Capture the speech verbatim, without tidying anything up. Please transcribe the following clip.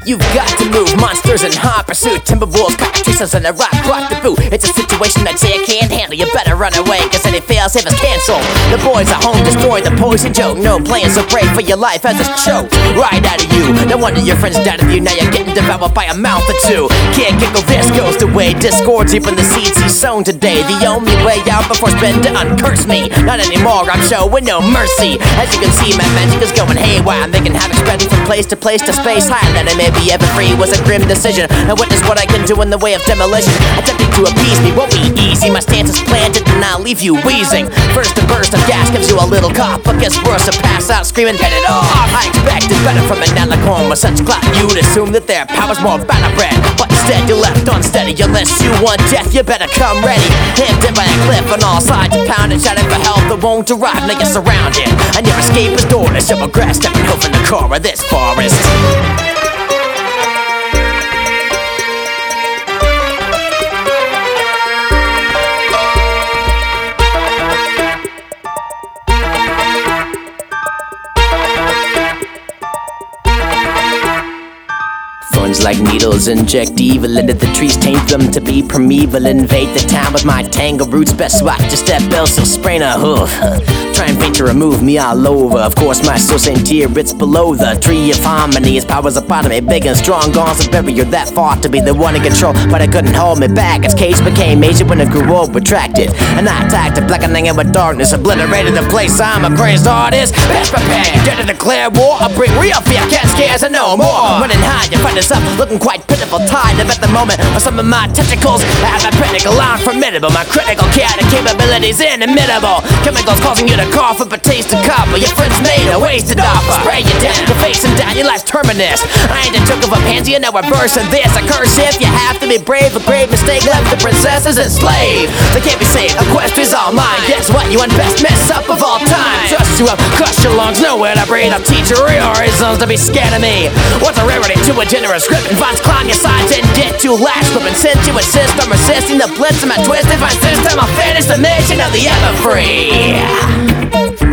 You've got to move, monsters in hot pursuit, timber wolves, cockatrices, and a rock rock the boot. It's a situation I'd say I can't handle. You better run away, cause any fails if it's canceled. The boys at home destroy the poison joke. No playing, so pray for your life as it's choked right out of you. No wonder your friends died of you. Now you're getting devoured by a mouth or two. Can't giggle, this goes the way. Discord deep in the seeds he's sown today. The only way out before spend to uncurse me. Not anymore, I'm showing no mercy. As you can see, my magic is going haywire. I'm making havoc, spreading from place to place to space. High that I may be ever free was a grim decision. Now witness what I can do in the way of demolition. Attempting to appease me won't be easy. My stance is planted and I'll leave you wheezing. First a burst of gas gives you a little cough, but gets worse to pass out screaming, get it off. I expected better from an alicorn with such clout. You'd assume that their power's more battle-bred, but instead you're left unsteady. Unless you want death, you better come ready. Hemmed in by a cliff on all sides, you pound and shouting for help that won't arrive. Now you're surrounded, and your escape is doorless. You'll regret stepping over the core of this forest. Thorns like needles inject evil into the trees, taint them to be primeval. Invade the town with my tangle roots. Best watch your step, else you'll sprain a hoof. Try and faint to remove me all over. Of course my soul ain't here, it's below the tree of harmony. Its powers a part of me, big and strong. Gone to bury you that far to be the one in control, but I couldn't hold me back. Its cage became major when it grew old, retracted, and I attacked it, blackening it with darkness. Obliterated the place, I'm a crazed artist. Best prepared, dare to declare war. I'll bring real fear, can't scares and no more. Running high, you find yourself looking quite pitiful, tied up at the moment of some of my tentacles. I have a pinnacle, I'm formidable. My critical care and capabilities inimitable. Chemicals causing you to cough up a taste of copper. Your friends made a wasted offer. Spray you down, your face and down, your life's terminus. I ain't a took of a pansy and now we're versing this. A curse if you have to be brave. A grave mistake left the princesses enslaved. They can't be saved, a quest is all mine. Guess what, you best mess up of all time. Trust you up, crush your lungs, nowhere to breathe. I'll teach you real reasons to be scared of me. What's a rarity to a generous script? Vines climb your sides and get you lashed. Flipping sent you a system, resisting the blitz of my twisted. My system, I'll finish the mission of the ever free.